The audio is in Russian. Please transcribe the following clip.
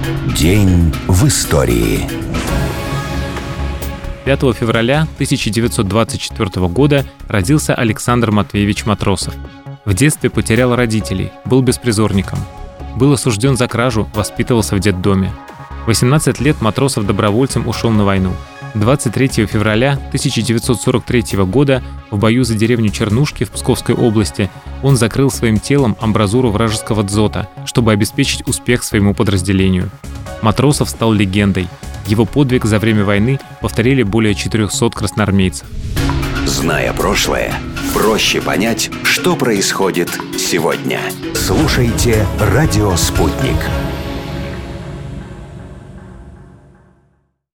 День в истории. 5 февраля 1924 года родился Александр Матвеевич Матросов. В детстве потерял родителей, был беспризорником. Был осужден за кражу, воспитывался в детдоме. В 18 лет Матросов добровольцем ушел на войну. 23 февраля 1943 года в бою за деревню Чернушки в Псковской области он закрыл своим телом амбразуру вражеского дзота, чтобы обеспечить успех своему подразделению. Матросов стал легендой. Его подвиг за время войны повторили более 400 красноармейцев. Зная прошлое, проще понять, что происходит сегодня. Слушайте «Радио Спутник».